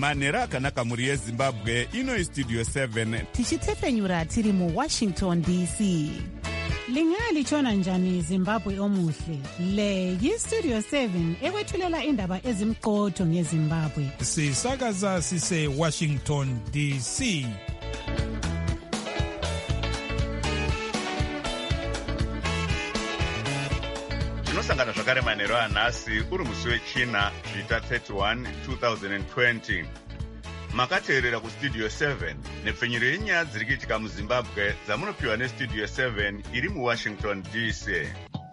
manhero akanaka mhuri yezimbabwe. Ino Studio 7 tichitefenyura tiri muWashington DC. Lingalitshona njani Zimbabwe omuhle? Le yiStudio 7 ekwethulela indaba ezimqotho ngeZimbabwe. Sisakaza sise Washington DC. tinosangana zvakare manhero anhasi uri musi wechina zvita 31 2020. Makateerera kuStudio 7 nepfenyuro yenyaya dziri kuitika muZimbabwe dzamunopiwa neStudio 7 iri muWashington DC.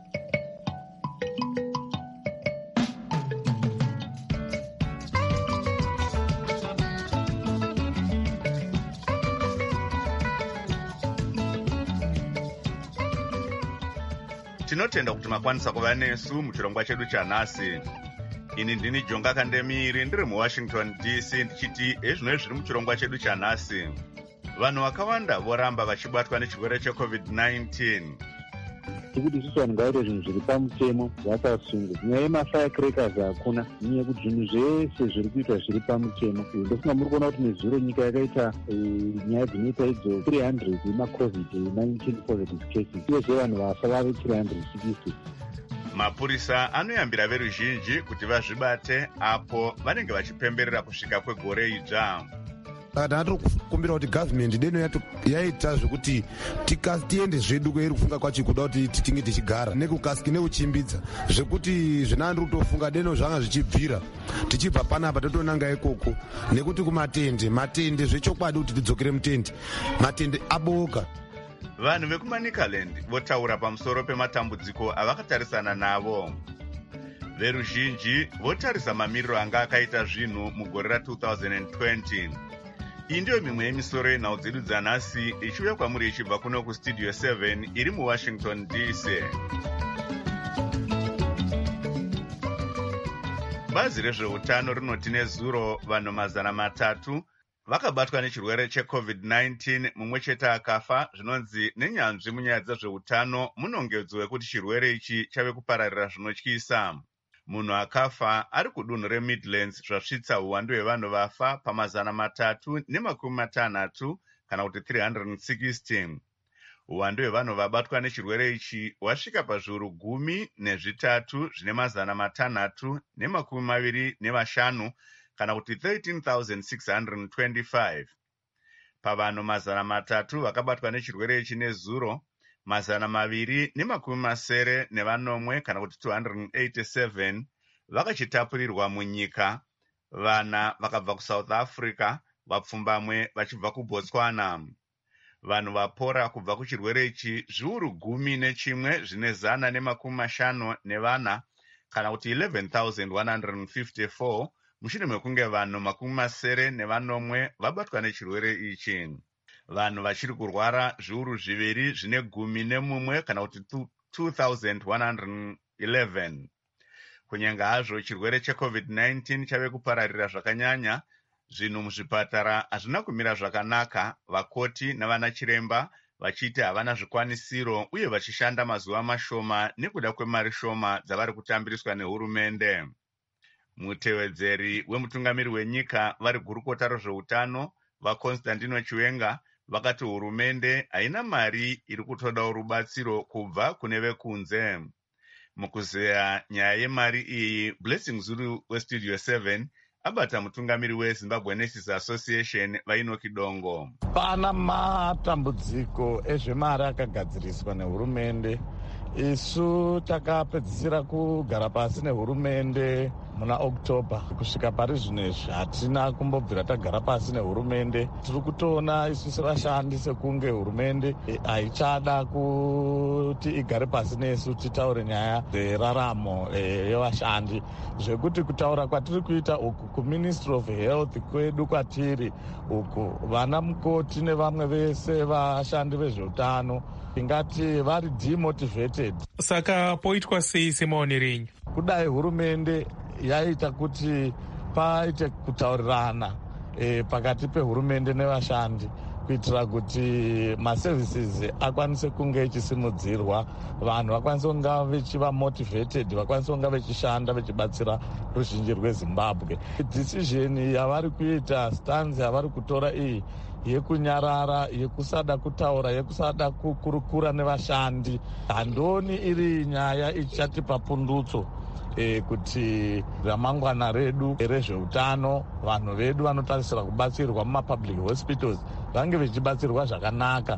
Tinotenda kuti makwanisa kuva nesu muchirongwa chedu chanhasi. Ini ndini Jonga Kandemiri ndiri muWashington DC ndichiti ezvino zviri muchirongwa chedu chanhasi. Vanhu vakawanda voramba vachibatwa nechirwere cheCovid-19. Tikuti isusu vanhu ngaite zvinhu zviri pamutemo zvakasungwa. Nyaya yemafirecrackers hakuna. Nyaya yekuti zvinhu zvese zviri kuitwa zviri pamutemo. Ndofunga muri kuona kuti nezuro nyika yakaita nyaya dzinoita idzo 300 yemaCovid-19 positive cases. Uyezve vanhu vafa vave 360. Mapurisa anoyambira veruzhinji kuti vazvibate apo vanenge vachipemberera kusvika kwegore idzva. Saka kumbira kuti government deno yaita zvekuti tiende zvedu kwairi kufunga kwacho kuda kuti tinge tichigara nekukasiki nekuchimbidza zvekuti zvinandiri kutofunga deno zvanga zvichibvira tichibva panapa totonanga ikoko nekuti kumatende zvechokwadi kuti tidzokere mutende matende aboka. Vanhu vekumaNicaland votaura pamusoro pematambudziko avakatarisana navo. Veruzhinji votarisa mamiriro anga akaita zvinhu mugore ra2020. Iyi ndiyo mimwe yemisoro yenhau dzedu dzanhasi ichiuya kwamuri ichibva kuno kuStudio 7 iri muWashington DC. Bazi rezveutano rinoti nezuro vanhu 300 vakabatwa nechirwere cheCovid-19, mumwe chete akafa. Zvinonzi nenyanzvi munyaya dzezveutano munongedzo wekuti chirwere ichi chave kupararira zvinotyisa. Munhu akafa ari kudunhu reMidlands zvasvitsa uwandu hwevanhu vafa pa360 kana kuti 360. Uwandu hwevanhu vabatwa nechirwere ichi wasvika pazviuru 13 zvine 625 kana kuti 13,625. Pavanhu 300 vakabatwa nechirwere ichi nezuro, 280 kana kuti 287 vakachitapurirwa munyika. Vana vakabva kuSouth Africa, vapfumbamwe vachibva kuBotswana. Vanhu vapora kubva kuchirwere ichi zviuru 11 zvine 154 kana kuti 11,154 mushure mekunge vanhu 80 vabatwa nechirwere ichi. Vanhu vachiri kurwara zviuru 2 zvine 11 kana kuti 2,111. Kunyenga hazvo chirwere cheCovid-19 chave kupararira zvakanyanya, zvinhu muzvipatara hazvina kumira zvakanaka, vakoti navana chiremba vachiti havana zvikwanisiro uye vachishanda mazuva mashoma nekuda kwemari shoma dzavari kutambiriswa nehurumende. Mutevedzeri wemutungamiri wenyika vari gurukota rezveutano vaConstantino Chiwenga vakati hurumende haina mari iri kutodawo rubatsiro kubva kune vekunze. Mukuzeya nyaya yemari iyi, Blessing Zulu weStudio 7 abata mutungamiri weZimbabwe Nurses Association Vainoki Dongo. Pana matambudziko ezvemari akagadziriswa nehurumende. Isu takapedzisira kugara pasi nehurumende muna Oktoba. Kusvika pari zvinezvi hatina kumbobvira tagara pasi nehurumende. Tiri kutoona isu sevashandi sekunge hurumende haichada kuti igare pasi nesu titaure nyaya dzeraramo yevashandi. Zvekuti kutaura kwatiri kuita uku kuMinistry of Health kwedu kwatiri uku, vana mukoti nevamwe vese vashandi vezveutano ingati vari demotivated. Saka poitwa sei semaonero enyu? Kudai hurumende yaita kuti paite kutaurirana pakati pehurumende nevashandi, kuitira kuti maservices akwanise kunge echisimudzirwa, vanhu vakwanise kunga vechiva motivated, vakwanise kunga vechishanda vechibatsira ruzhinji rwezimbabwe. Decision yavari kuita, stance yavari kutora iyi yekunyarara, yekusada kutaura, yekusada kukurukura nevashandi, handoni iri nyaya ichatipa pundutso kuti ramangwana redu rezveutano, vanhu vedu vanotarisira kubatsirwa mumapublic hospitals vange vechibatsirwa zvakanaka,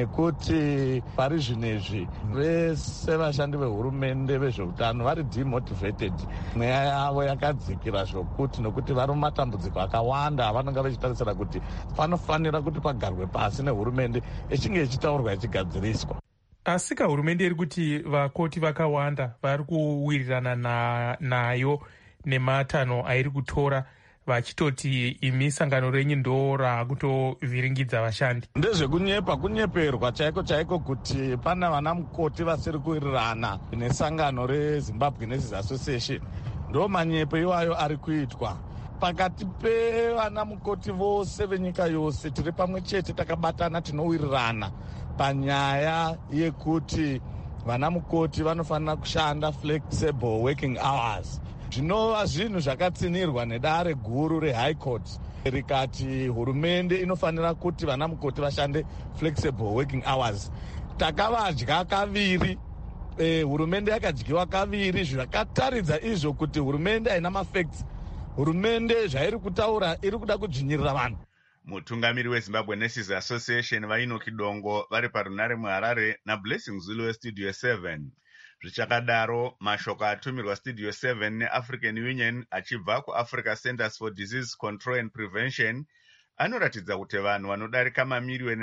nekuti pari zvinezvi vese vashandi vehurumende vezveutano vari demotivated, mweya yavo yakadzikira zvokuti, nokuti vari mumatambudziko akawanda avanonga vechitarisira kuti panofanira kuti pagarwe pasi nehurumende ichinge ichitaurwa ichigadziriswa. Asi hurumende iri kuti vakoti vakawanda vari kuwirirana nayo nematanho airi kutora, vachitoti imi sangano renyu ndo rakutovhiringidza vashandi. Ndezvekunyepa, kunyeperwa chaiko chaiko kuti pana vana mukoti vasiri kuwirirana nesangano reZimbabwe Nurses Association. Ndo manyepo iwayo ari kuitwa. Pakati pevana mukoti vose venyika yose tiri pamwe chete, takabatana, tinowirirana panyaya yekuti vana mukoti vanofanira kushanda flexible working hours. Zvinova zvinhu zvakatsinirwa nedare guru reHigh Court rikati hurumende inofanira kuti vana mukoti vashande flexible working hours. Takavadya kaviri, hurumende yakadyiwa kaviri, zvakataridza izvo kuti hurumende haina mafacts. Hurumende zvairi kutaura iri kuda kudzvinyirira vanhu. Mutungamiri weZimbabwe Nurses Association vainoki Dongo vari parunare muHarare naBlessing Zulu weStudio 7. Zvichakadaro, mashoko atumirwa Studio 7 neAfrican Union achibva kuAfrica Centers for Disease Control and Prevention anoratidza kuti vanhu vanodarika mamiliyoni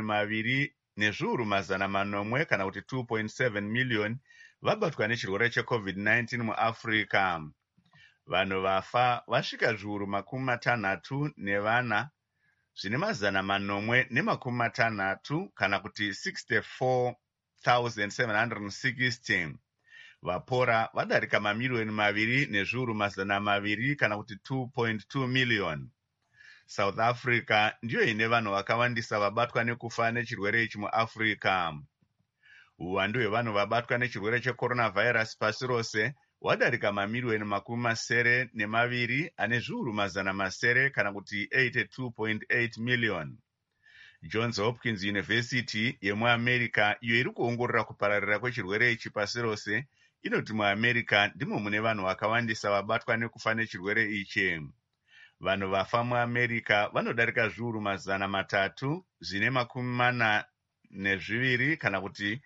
2.9 kana kuti 2.7 million vabatwa nechirwere cheCovid-19 muAfrica. Vanhu vafa vasvika zviuru 64 zvine 460 kana kuti 64,760. Vapora vadarika mamiliyoni 2.2 kana kuti 2.2 million. South Africa ndiyo ine vanhu vakawandisa vabatwa nekufa nechirwere ichi muAfrica. Uwandu hwevanhu vabatwa nechirwere checoronavirus pasi rose wadarika mamiliyoni 72 ane zviuru 700 kana kuti 82.8 million. Johns Hopkins University yemuAmerica, iyo iri kuongorora kupararira kwechirwere ichi pasi rose, inoti muAmerica ndimo mune vanhu vakawandisa vabatwa nekufa nechirwere ichi. Vanhu vafa muAmerica vanodarika zviuru 300 zvine 42 kana kuti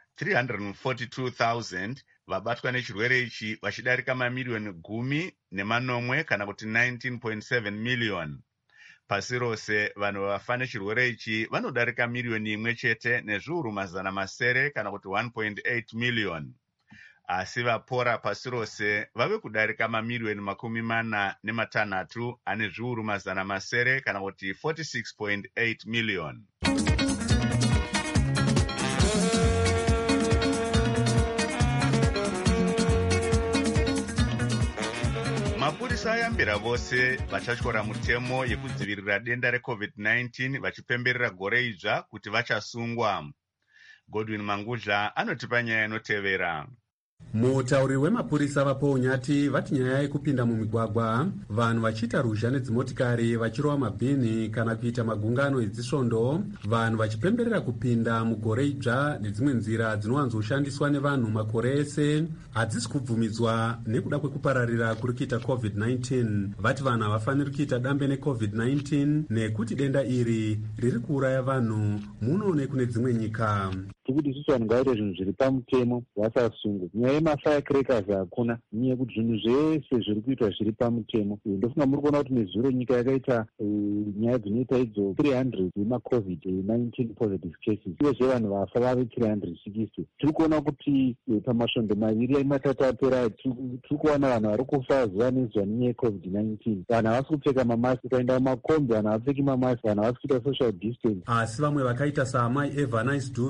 342,000 vabatwa nechirwere ichi, vachidarika mamiliyoni 10 kana kuti 19.7 million. Pasi rose vanhu vafa nechirwere ichi vanodarika miliyoni 1 chete nezviuru 900 kana kuti 1.8 million. Asi vapora pasi rose vave kudarika mamiliyoni 46 ane zviuru 900 kana kuti 46.8 million. Mapurisa ayambira vose vachatyora mutemo yekudzivirira denda reCovid-19 vachipemberera gore idzva kuti vachasungwa. Godwin Mangudla anotipa nyaya inotevera. Mutauri wemapurisa vaPaunyati vati nyaya yekupinda mumigwagwa, vanhu vachiita ruzha nedzimotikari vachirova mabhini kana kuita magungano edzisvondo, vanhu vachipemberera kupinda mugore idzva nedzimwe nzira dzinowanzoshandiswa nevanhu makore ese hadzisi kubvumidzwa nekuda kwekupararira kuri kuita COVID-19. Vati vanhu havafaniri kuita dambe neCovid-19 nekuti denda iri riri kuuraya vanhu muno nekune dzimwe nyika. Tikuti isusu vanhu ngaite zvinhu zviri pamutemo vasasungwa. Nyaya yemafirecrackers hakuna, nyaya yekuti zvinhu zvese zviri kuitwa zviri pamutemo. Ndofunga muri kuona kuti nezuro nyika yakaita nyaya dzinoita idzo 300 yemaCovid-19 positive cases, uyezve vanhu vafa vave 360. Tiri kuona kuti pamasvondo maviri matatu apera tiri kuona vanhu vari kufa zuva nezuva nenyaya yeCovid-19. Vanhu havasi kupfeka mamasi, ukaenda mumakombi vanhu havapfeki mamasi, vanhu havasi kuita social distance. Asi vamwe vakaita saamai Eva Nice Duve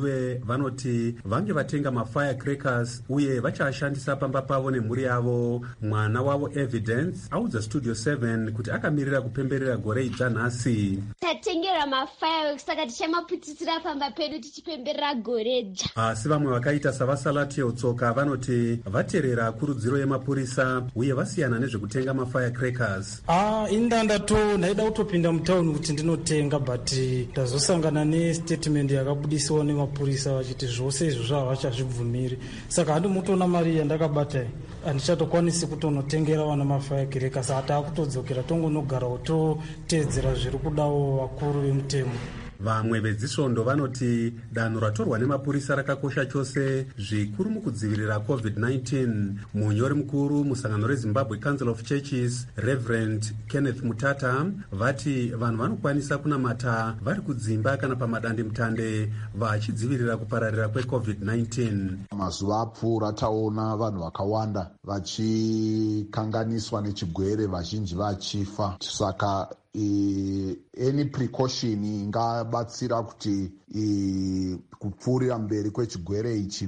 vanoti vange vatenga mafirecrackers uye vachaashandisa pamba pavo nemhuri yavo. Mwana wavo Evidence audza Studio 7 kuti akamirira kupemberera gore idzva nhasi. Tatengera mafireworks saka tichamaputisira pamba pedu tichipemberera gore dzva. Asi vamwe vakaita savaSalatio Tsoka vanoti vateerera kurudziro yemapurisa uye vasiyana nezvekutenga mafirecrackers. Indandato ndaida kutopinda mutauni kuti ndinotenga but ndazosangana nestatement yakabudisiwa nemapurisa vachiti zvose izvo zvava vachazvibvumiri. Saka handimutoona mari yandakabata handichatokwanisi kutonotengera vana mafirecrackers. Hatakutodzokera tongonogarawo toteedzera zviri kudawo vakuru vemutemo. Vamwe vezisvondo vanoti danho ratorwa nemapurisa rakakosha chose zvikuru mukudzivirira COVID-19. Munyori mukuru musangano reZimbabwe Council of Churches Reverend Kenneth Mutata vati vanhu vanokwanisa kunamata vari kudzimba kana pamadandemutande vachidzivirira kupararira kweCOVID-19. Mazuva apfuura taona vanhu vakawanda vachikanganiswa nechigwere, vazhinji vachifa. Saka any precaution ingabatsira kuti kupfuurira mberi kwechigwere ichi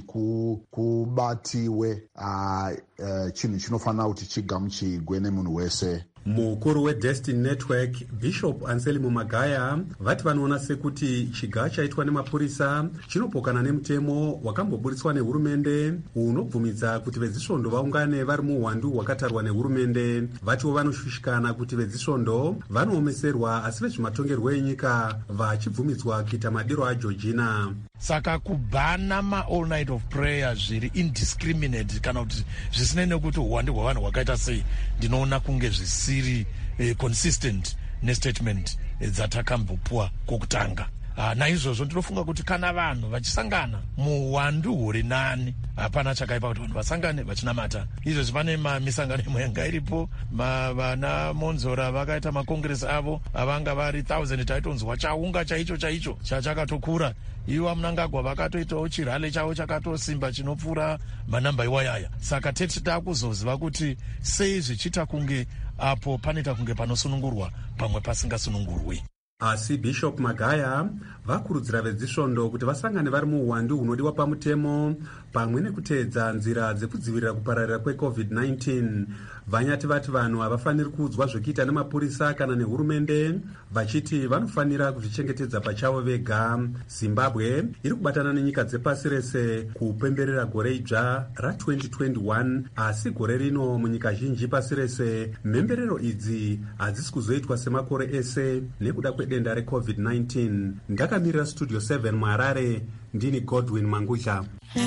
kubatiwe chinhu chinofanira kuti chigamuchirwe nemunhu wese. Mukuru weDestiny Network Bishop Anselmo Magaya vati vanoona sekuti chigaa chaitwa nemapurisa chinopokana nemutemo wakamboburitswa nehurumende unobvumidza kuti vezisvondo vaungane vari muhwandu hwakatarwa nehurumende. Vatiwo vanoshushikana kuti vezisvondo vanoomeserwa asi vezvematongerwo enyika vachibvumidzwa kuita madiro aJorgina. Saka kubhana ma-all night of prayer zviri indiscriminate kana kuti zvisinei nekuti uwande hwavanhu hwakaita sei, ndinoona kunge zvisiri consistent nestatement dzatakambopuwa kwokutanga. Naizvozvo ndinofunga kuti kana vanhu vachisangana muhwandu huri nani hapana chakaipa kuti vanhu vasangane vachinamata. Izvozvi pane misangano imwe yanga iripo, vana Monzora vakaita makongresi avo avanga vari 1000 taitonzwa chaunga chaicho chachakatokura. Ivo Mnangagwa vakatoitawo chirale chavo chakatosimba chinopfuura manamba iwayaya. Saka tete takuzoziva kuti sei zvichiita kunge apo panoita kunge panosunungurwa pamwe pasingasunungurwi. Asi Bishop Magaya vakurudzira vezisvondo kuti vasangane vari muhwandu hunodiwa pamutemo pamwe nekuteedza nzira dzekudzivirira kupararira kweCOVID-19. Vanyati vati vanhu havafaniri kuudzwa zvokuita nemapurisa kana nehurumende, vachiti vanofanira kuzvichengetedza pachavo vega. Zimbabwe iri kubatana nenyika dzepasi rese kupemberera gore idzva ra2021, asi gore rino munyika zhinji pasi rese mhemberero idzi hadzisi kuzoitwa semakore ese nekuda kwedenda reCOVID-19. Ndakamirira Studio 7 muHarare, ndini Godwin Mangusha.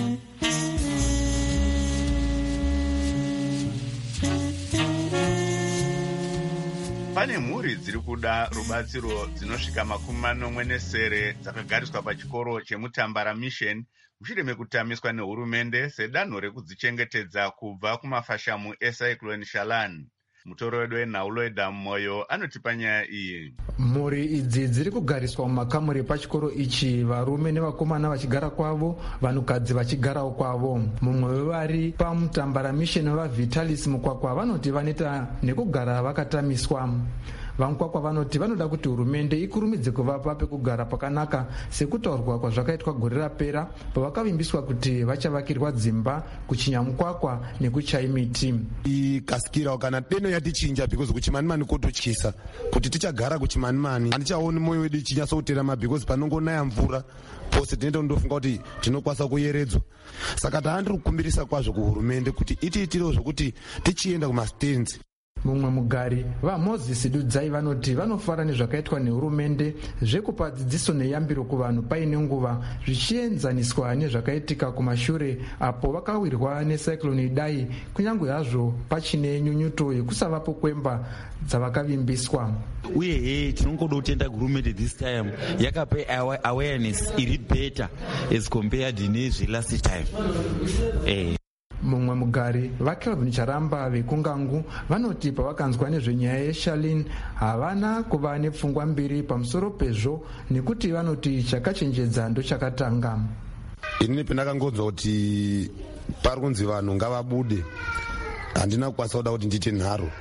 Pane mhuri dziri kuda rubatsiro dzinosvika 40 dzakagariswa pachikoro cheMutambara Mission mushure mekutamiswa nehurumende sedanho rekudzichengetedza kubva kumafashamu eCyclone Shalan. Mutoro wedu weNhauloida Moyo anotipa nyaya iyi. Mhuri idzi dziri kugariswa mumakamuri pachikoro ichi, varume nevakomana vachigara kwavo, vanhukadzi vachigarawo kwavo. Mumwe wevari paMutambara Mission vaVitalis Mukwakwa vanoti vanoita nekugara vakatamiswa. Vamukwakwa vanoti vanoda kuti hurumende ikurumidze kuvapa pekugara pakanaka sekutaurwa kwazvakaitwa gore rapera pavakavimbiswa kuti vachavakirwa dzimba kuChinyamukwakwa nekuChaimiti. Ikasikirawo kana deno yatichinja because kuchimanimani kototyisa kuti tichagara kuchimanimani handichaoni moyo wedu ichinyatsokuterama because panongonaya mvura pose tinoita kundofunga kuti tinokwanisa kuyeredzwa. Saka taandiri kukumbirisa kwazvo kuhurumende kuti itiitirewo zvokuti tichienda kumastenzi. Mumwe mugari vaMoses Dudzai vanoti vanofara nezvakaitwa nehurumende zvekupa dzidziso neyambiro kuvanhu paine nguva zvichienzaniswa nezvakaitika kumashure apo vakawirwa neCyclone Idai, kunyange hazvo pachine nyunyuto yekusavapo kwemba dzavakavimbiswa. Uye tinongoda kutenda hurumende this time yakape awareness iri better as compared nezvelast time. Mumwe mugari vaKelvin Charamba vekungangu vanoti pavakanzwa nezvenyaya yeShalin havana kuva nepfungwa mbiri pamusoro pezvo nekuti vanoti chakachenjedza ndochakatanga. Ini pendakangonzwa kuti pari kunzi vanhu ngavabude handina kukwanisa kuda kuti ndite nharo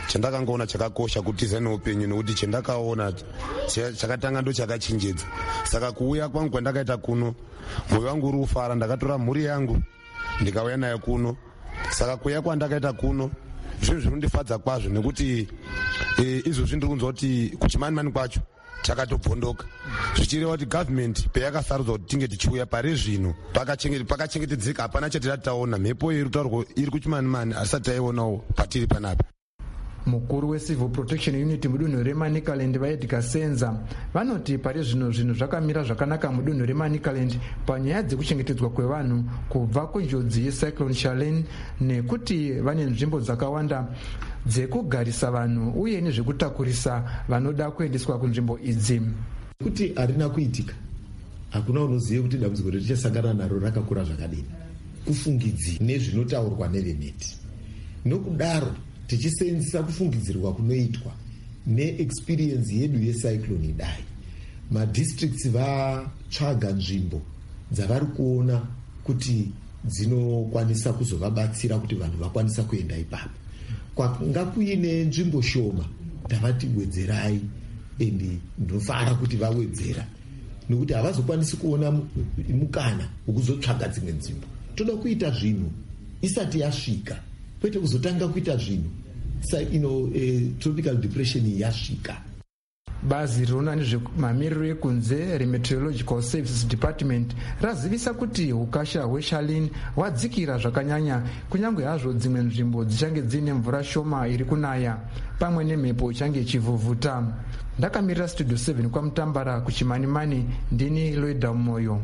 chandakangoona chakakosha kutiza neupenyu, nekuti chendakaona chakatanga ndo chakachenjedza. Saka kuuya kwangu kwandakaita kuno, mwoyo wangu uri kufara. Ndakatora mhuri yangu ndikauya nayo kuno. Saka kuuya kwandakaita kuno zvinhu zvinondifadza kwazvo, nekuti izvozvi ndiri kunzwa kuti kuchimani-mani kwacho chakatobvondoka, zvichireva kuti gavhmendi payakasarudzwa kuti tinge tichiuya pari zvino pakachengetedzeka, hapana chatira taona. Mhepo iri kutaurwa iri kuchimani-mani asati taionawo patiri panapa. Mukuru weCivil Protection Unit mudunhu reManicaland vaEdgar Senza vanoti pari zvino zvinhu zvakamira zvakanaka mudunhu reManicaland panyaya dzekuchengetedzwa kwevanhu kubva kunjodzi yecyclone Charlene, nekuti vane nzvimbo dzakawanda dzekugarisa vanhu uye nezvekutakurisa vanoda kuendeswa kunzvimbo idzi. Kuti harina kuitika, hakuna unoziva kuti dambudziko richasangana naro rakakura zvakadini, kufungidzi nezvinotaurwa nevemeti. Nokudaro tichisenzesa kufungidzirwa kunoitwa neexperience yedu yecyclone idai, madistricts vatsvaga nzvimbo dzavari kuona kuti dzinokwanisa kuzovabatsira kuti vanhu vakwanisa kuenda ipapo. Kwanga kuine nzvimbo shoma, ndavati wedzerai, endi ndinofara kuti vawedzera, nekuti havazokwanisi kuona mukana wekuzotsvaga dzimwe nzvimbo. Toda kuita zvinhu isati yasvika, kwete kuzotanga kuita zvinhu tropical depression yasvika. Bazi rinoona nezvemamiriro ekunze remeteorological services department razivisa kuti ukasha hweCharlene hwadzikira zvakanyanya, kunyange hazvo dzimwe nzvimbo dzichange dziine mvura shoma iri kunaya pamwe nemhepo ichange ichivhuvhuta. Ndakamirira Studio 7 kwaMutambara kuchimani-mani, ndini Loida Moyo.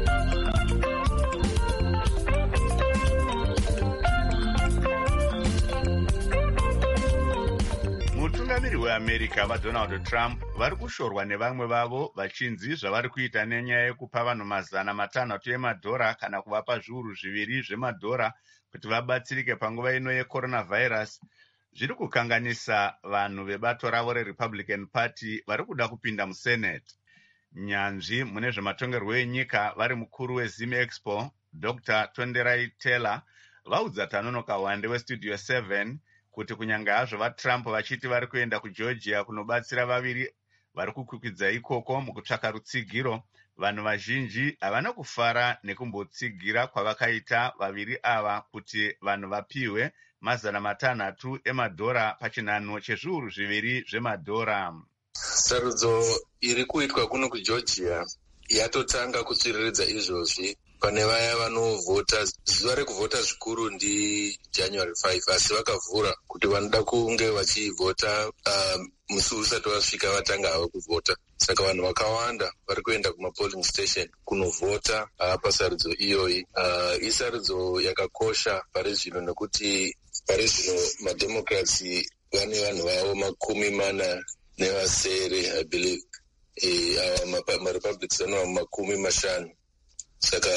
Mutungamiri weAmerica vaDonald Trump vari kushorwa nevamwe vavo vachinzi zvavari kuita nenyaya yekupa vanhu $500 emadhora kana kuvapa zviuru 2 zvemadhora kuti vabatsirike panguva ino yeCoronavirus zviri kukanganisa vanhu vebato ravo reRepublican Party vari kuda kupinda muSenate. Nyanzvi mune zvematongerwo enyika vari mukuru weZim Expo Dr. Tonderai Taylor vaudza Tanonoka Wande weStudio 7 kuti kunyange hazvo vaTrump vachiti vari kuenda kuGeorgia kunobatsira vaviri vari kukwikwidzwa ikoko mukutsvaka rutsigiro, vanhu vazhinji havana kufara nekumbotsigira kwavakaita vaviri ava kuti vanhu vapiwe $500 emadhora pachinhanho chezviuru 2 zvemadhora. Sarudzo iri kuitwa kuno kuGeorgia yatotanga kutsiriridza izvozvi pane vaya vanovhota. Zuva rekuvhota zvikuru ndiJanuary 5, asi vakavhura kuti vanoda kunge vachivhota musi usati wasvika vatanga havo kuvhota. Saka vanhu vakawanda vari kuenda kumapolling station kunovhota pasarudzo iyoyi. Isarudzo yakakosha pari zvino nekuti pari zvino mademocrats vane vanhu vavo 40 I believe. MaRepublicans vanova 50. Saka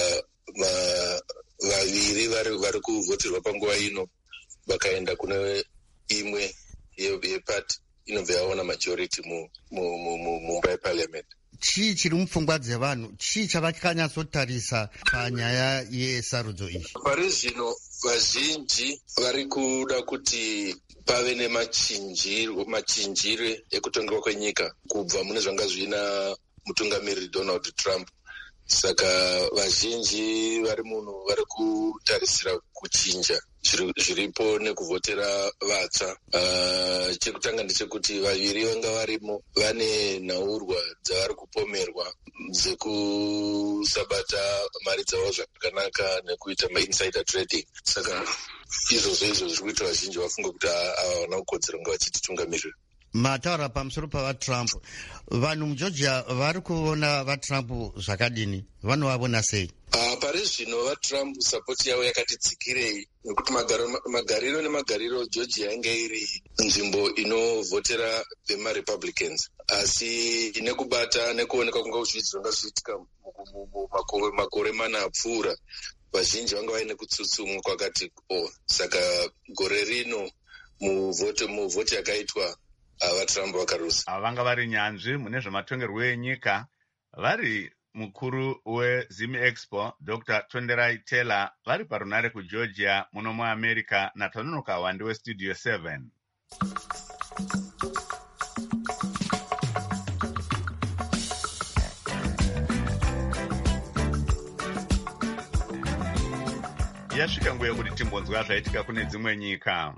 vaviri vari kuvhoterwa panguva ino vakaenda kune imwe yepati inobva yaona majority mumba yeparliament. Chii chiri mupfungwa dzevanhu? Chii chavakanyatsotarisa panyaya yesarudzo iyi? Pari zvino vazhinji vari kuda kuti pave nemachinjire ekutongerwa kwenyika kubva mune zvanga zvina mutungamiriri Donald Trump. Saka vazhinji vari kutarisira kuchinja zviripo nekuvhotera vatsva. Chekutanga ndechekuti vaviri vanga varimo vane nhaurwa dzavari kupomerwa dzekusabata mari dzavo zvakanaka nekuita mainsider trading. Saka izvozvo zviri kuita vazhinji vafunga kuti havana kukodzera kunge vachititungamirira. Mataura pamusoro pavaTrump, vanhu muGeorgia vari kuona vaTrump zvakadini? Vanovavona sei? Pari zvino vaTrump sapoti yavo yakati dzikirei, nekuti magariro nemagariro Georgia yanga iri nzvimbo inovhotera vemaRepublicans, asi nekubata nekuoneka kunga zvanga zvichiitika makore 4 apfuura, vazhinji vanga vaine kutsutsumwa kwakati saka gore rino muvhoti yakaitwa vaTrump vakarusa. Ava vanga vari nyanzvi mune zvematongerwo enyika vari mukuru weZim Expo Dr. Tonderai Taylor vari parunare kuGeorgia muno muAmerica naTanonoka Wande weStudio 7. Yasvika nguva yekuti timbonzwa zvaitika kune dzimwe nyika.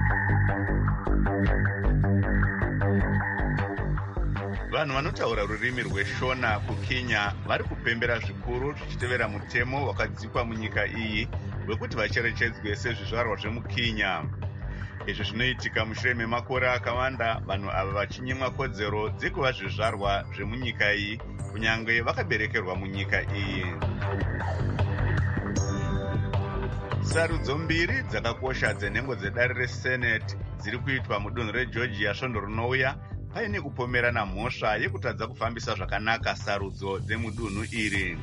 Vanhu vanotaura rurimi rweShona kuKenya vari kupembera zvikuru zvichitevera mutemo wakadzikwa munyika iyi wekuti vacherechedzwe sezvizvarwa zvemuKenya. Izvi zvinoitika mushure memakore akawanda vanhu ava vachinyimwa kodzero dzekuva zvizvarwa zvemunyika iyi kunyange vakaberekerwa munyika iyi. Sarudzo mbiri dzakakosha dzenhengo dzedare reSenate dziri kuitwa mudunhu reGeorgia svondo rinouya paine kupomerana mhosva yekutadza kufambisa zvakanaka sarudzo dzemudunhu iri.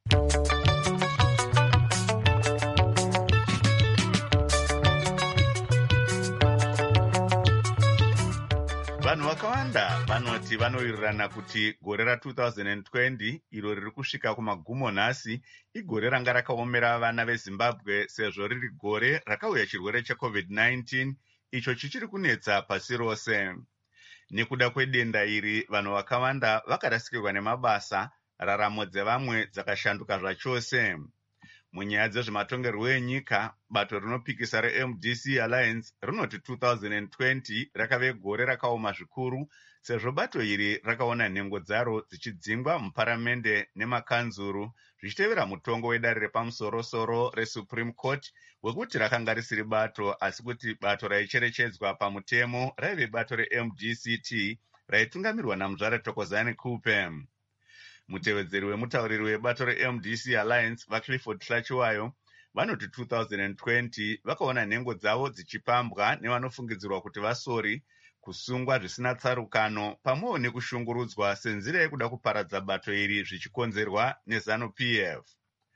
Vanhu vakawanda vanoti vanowirirana kuti gore ra2020 iro riri kusvika kumagumo nhasi igore ranga rakaomera vana veZimbabwe sezvo riri gore rakauya chirwere cheCovid-19 icho chichiri kunetsa pasi rose. Nekuda kwedenda iri vanhu vakawanda vakarasikirwa nemabasa, raramo dzevamwe dzakashanduka zvachose. Munyaya dzezvematongerwo enyika, bato rinopikisa reMDC Alliance rinoti 2020 rakave gore rakaoma zvikuru sezvo bato iri rakaona nhengo dzaro dzichidzingwa muparamende nemakanzuru zvichitevera mutongo wedare repamusoro-soro reSupreme Court wekuti rakanga risiri bato asi kuti bato raicherechedzwa pamutemo raive bato reMDCT raitungamirwa namudzvara Thokozani Kupe. Mutevedzeri wemutauriri webato reMDC Alliance vaClifford Hlachiwayo vanoti 2020 vakaona nhengo dzavo dzichipambwa nevanofungidzirwa kuti vasori, kusungwa zvisina tsarukano pamwewo nekushungurudzwa senzira yekuda kuparadza bato iri zvichikonzerwa neZANU-PF.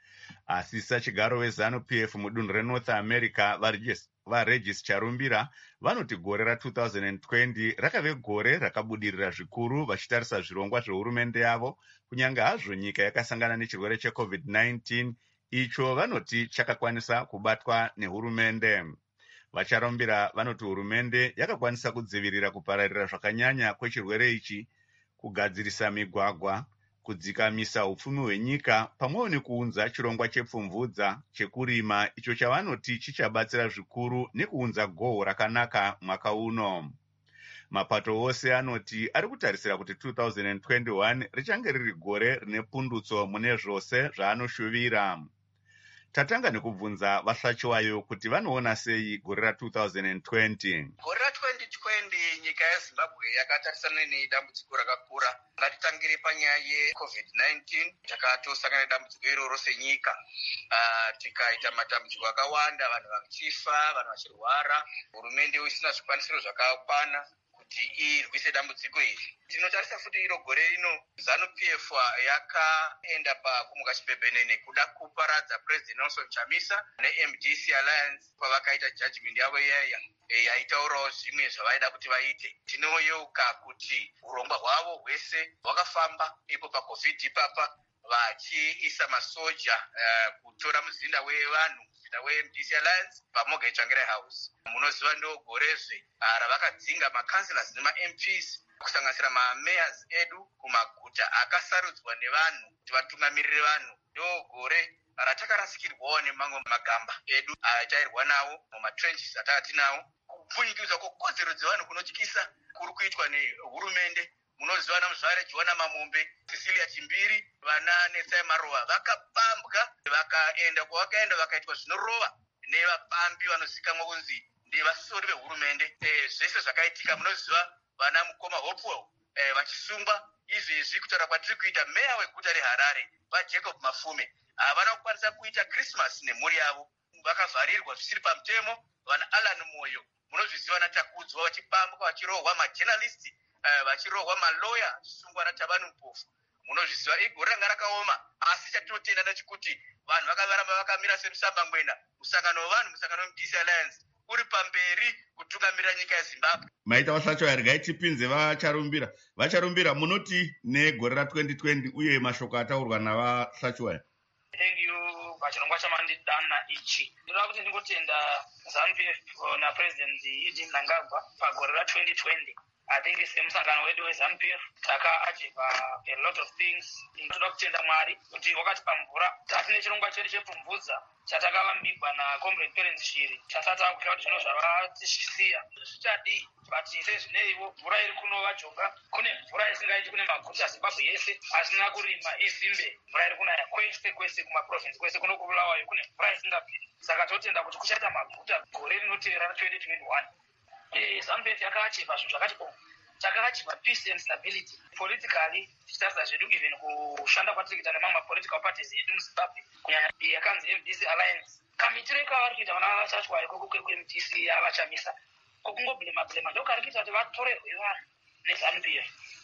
Asi sachigaro weZANU-PF mudunhu reNorth America vaRegis Charumbira vanoti gore ra2020 rakave gore rakabudirira zvikuru vachitarisa zvirongwa zvehurumende yavo kunyange hazvo nyika yakasangana nechirwere cheCovid-19 icho vanoti chakakwanisa kubatwa nehurumende. Vacharumbira vanoti hurumende yakakwanisa kudzivirira kupararira zvakanyanya kwechirwere ichi, kugadzirisa migwagwa, kudzikamisa upfumi hwenyika pamwewo nekuunza chirongwa chepfumvudza chekurima icho chavanoti chichabatsira zvikuru nekuunza gohwo rakanaka mwaka uno. Mapato ose anoti ari kutarisira kuti 2021 richange riri gore rine pundutso mune zvose zvaanoshuvira. Tatanga nekubvunza vaHlachiwayo kuti vanoona sei gore ra2020. Gore ra2020 nyika yeZimbabwe yakatarisana nedambudziko rakakura. Ngatitangire panyaya yeCovid-19 takatosangana nedambudziko iroro senyika. Tikaita matambudziko akawanda, vanhu vachifa, vanhu vachirwara, hurumende isina zvikwanisiro zvakakwana kuti irwise dambudziko iri. Tinotarisa futi iro gore rino ZANU-PF yakaenda pakumuka chipembenene kuda kuparadza President Nelson Chamisa neMDC Alliance pavakaita judgment yavo iyaya yaitaurawo zvimwe zvavaida kuti vaite. Tinoyeuka kuti urongwa hwavo hwese hwakafamba ipo paCovid ipapa vachiisa masoja kutora muzinda wevanhu weMDC Alliance paMorgan Tsvangirai House. Munoziva ndo gorezve ravakadzinga makanselas nemaMPs kusanganisira mamayors edu kumaguta akasarudzwa nevanhu kuti vatungamirire vanhu. Ndo gore ratakarasikirwawo nemamwe magamba edu atairwa nawo mumatrenches atatinawo. Kupfunyikidza kwekodzero dzevanhu kunotyisa kuri kuitwa nehurumende. Munoziva namuzvare Joana Mamombe, Cecilia Chimbiri, vana Netsai Maruva vakapambwa vakaenda kwavakaenda vakaitwa zvinorova nevapambi vanozikamwa kunzi ndevasori vehurumende. Zvese zvakaitika munoziva vana Mukoma Hopewell vachisungwa izvezvi kutaura kwatiri kuita meya weguta reHarare vaJacob Mafume havana kukwanisa kuita Christmas nemhuri yavo, vakavharirwa zvisiri pamutemo. Vana Alan Moyo munozviziva natakudzwa vachipambwa vachirohwa majournalisti vachirohwa maloya achisungwa naThabani Mpofu. Munozviziva igore ranga rakaoma asi chatinotenda ndechekuti vanhu vakavaramba vakamira semusambangwena. Musangano wevanhu, musangano weMDC Alliance uri pamberi kutungamirira nyika yeZimbabwe. Maita vaHlachiwayo regai tipinze vacharumbira munoti negore ra2020 uye mashoko ataurwa navaHlachiwayo. Thank you pachirongwa chamandidana ichi. Ndinoda kuti ndingotenda ZANU-PF naPresident Idi Mnangagwa pagore ra2020. I think semusangano wedu weZANU-PF takaachiva a lot of things. Toda kutenda Mwari kuti wakatipa mvura. Tatine chirongwa chedu chepfumvudza chatakavambigwa naComrade Terence Shiri. Chatata kuita kuti zvino zvavatisiya zvichadii, but sezvineiwo mvura iri kunova Joga. Kune mvura isingaiti kune maguta Zimbabwe yese asina kurima isimbe. Mvura iri kunaya kwese kumaprovinsi kwese kuno kubulawayo kune mvura isingaperi. Saka totenda kuti kuchaita maguta gore rinotevera 2021. ZANU-PF yakaachiva zvinhu zvakati takaachiva peace and stability politically. Tichitarisa zvedu even kushanda kwatirikuita nemamwe mapolitical parties edu muZimbabwe kunyanya yakanzi MDC Alliance. Kamitiro ikavari kuita vana vachachwa ikoko kweMDC yavachamisa kokungoblema ndokari kuita kuti vatorerwe vanhu neZANU-PF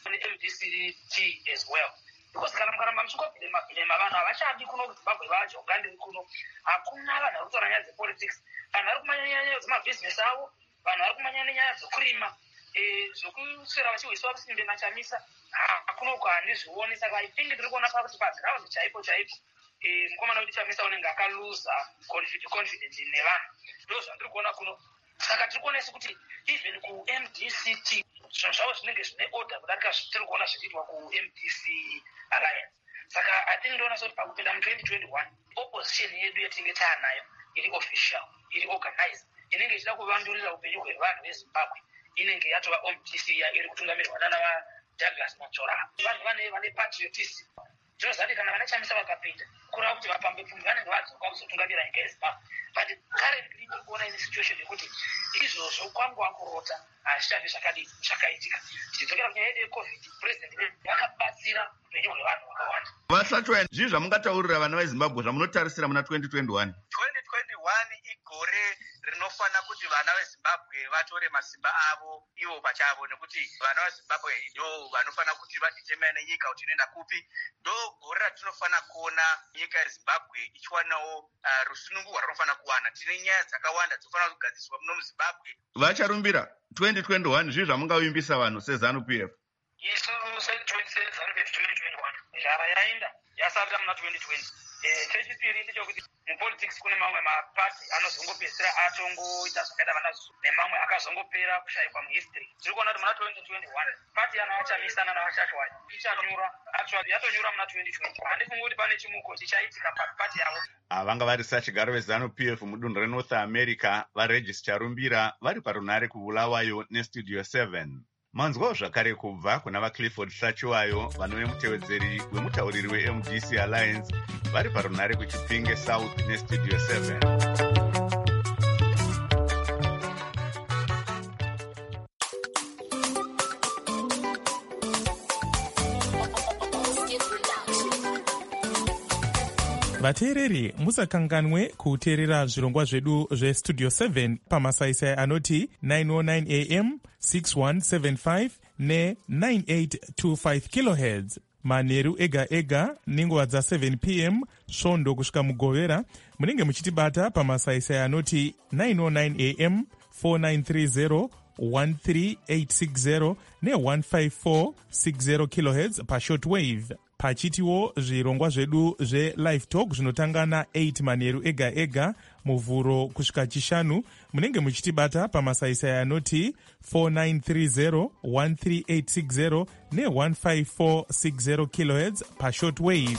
neMDC as well. Because kana mukaramba muchingoblema vanhu havachadi kuno kuZimbabwe vacho ugandiri kuno hakuna vanhu vari kutora nyaya dzepolitics. Vanhu vari kumanya nyaya dzemabhizinesi avo, vanhu vari kumanya nenyaya dzokurima, zvokuswera vachiwiswa kusimbe machamisa hakunoko handizvioni. Saka I think tiri kuona pakuti paground chaipo mukomana kuti chamisa unenge akaluza confidence nevanhu. Ndo zvandiri kuona kuno. Saka tiri kuona kuti even kuMDCT zvinhu zvavo zvinenge zvine order kudarika tiri kuona zvichiitwa kuMDC Alliance. Saka I think ndoona kuti pakupinda mu2021 opposition yedu yatinge taanayo iri official, iri organized, inenge ichida kuvandurira upenyu hwevanhu veZimbabwe, inenge yatova MDC iri kutungamirwa nana Douglas Machora. Vanhu vane patriotism. Tinozati kana vana chamisa vakapinda kurava kuti vapambe pfumi vanenge vadzoka kuzotungamira nyika yeZimbabwe. But currently tiri kuona ine situation yekuti izvozvo kwangu wakurota hazvichavi zvakaitika. Tichidzokera kunyaya yedu yeCovid, president vakabatsira upenyu hwevanhu vakawanda. Vasachwa zvii zvamungataurira vana veZimbabwe zvamunotarisira muna 2021? 2021 igore rinofana kuti vana veZimbabwe vatore masimba avo ivo pachavo, nekuti vana veZimbabwe ndo vanofana kuti vaditemane nyika kuti inoenda kupi. Ndo gore ratinofana kuona nyika yeZimbabwe ichiwanawo rusununguwa rwatinofana kuwana. Tine nyaya dzakawanda dzinofana kugadziswa muno muZimbabwe. Vacharumbira 2021 zvii zvamungavimbisa vanhu seZANU-PF? Isu seZANU-PF 2021 njara yaenda yasarira muna 2020. Chechipiri ndechekuti mupolitics kune mamwe mapati anozongopedzisira atongoita zvakaita vana nemamwe akazongopera kushayikwa muhistory. Tiri kuona kuti muna 2021 pati anavachamisana navachashwai ichanyura, actually yatonyura muna 2020. Handifungi kuti pane chimuko chichaitika pati yavo. Vanga vari sachigaro veZANU-PF mudunhu reNorth America vaRegis Charumbira vari parunhare kuBulawayo neStudio 7. Manzwawo zvakare kubva kuna vaClifford Hlachiwayo vanove mutevedzeri wemutauriri weMDC Alliance vari parunhare kuChipinge South neStudio 7. vateereri musakanganwe kuteerera zvirongwa zvedu zvestudio 7 pamasaisai anoti 909 am 6175 ne9825 kilohertz manheru ega ega nenguva dza7 pm svondo kusvika mugovera. Munenge muchitibata pamasaisai anoti 909 am 4930 13860 ne15460 kilohertz pashortwave. Pachitiwo zvirongwa zvedu zve-live talk zvinotanga na8 manheru ega ega muvhuro kusvika chishanu. Munenge muchitibata pamasaisai anoti 4930 13860 ne15460 kilohertz pashortwave.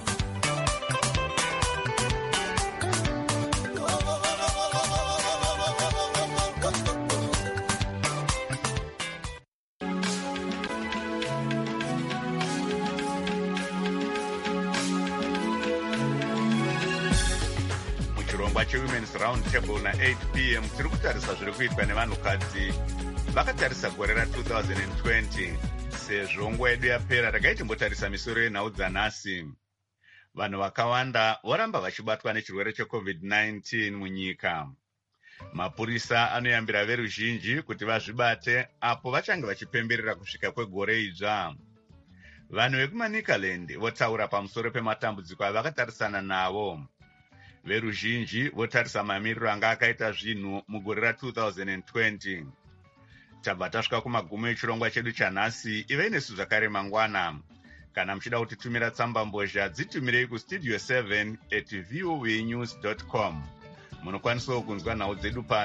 Women's Round Table na 8 pm tiri kutarisa zviri kuitwa nevanhukadzi vakatarisa gore ra2020. Sezvo nguva yedu yapera takaitimbotarisa misoro yenhau dzanhasi. Vanhu vakawanda voramba vachibatwa nechirevo cheCovid-19 munyika. Mapurisa anoyambira veruzhinji kuti vazvibate apo vachange vachipemberera kusvika kwegore idzva. Vanhu vekumaNicaland votaura pamusoro pematambudziko avakatarisana navo. Veruzhinji votarisa mamiriro anga akaita zvinhu mugore ra2020. Tabva tasvika kumagumo echirongwa chedu chanhasi. Ivei nesu zvakare mangwana. Kana muchida kutitumira tsamba mbozha dzitumirei kustudio 7@voanews.com. Munokwanisawo kunzwa nhau dzedu pa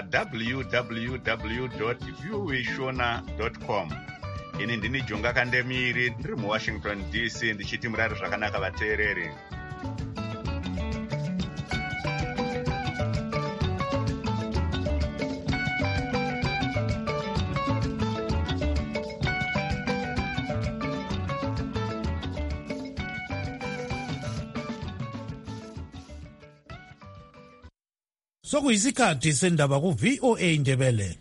www.voashona.com. Ini ndini Jonga Kandemiri ndiri muWashington DC ndichiti murari zvakanaka vateereri. Sokuyisikhathi sendaba ku VOA Ndebele.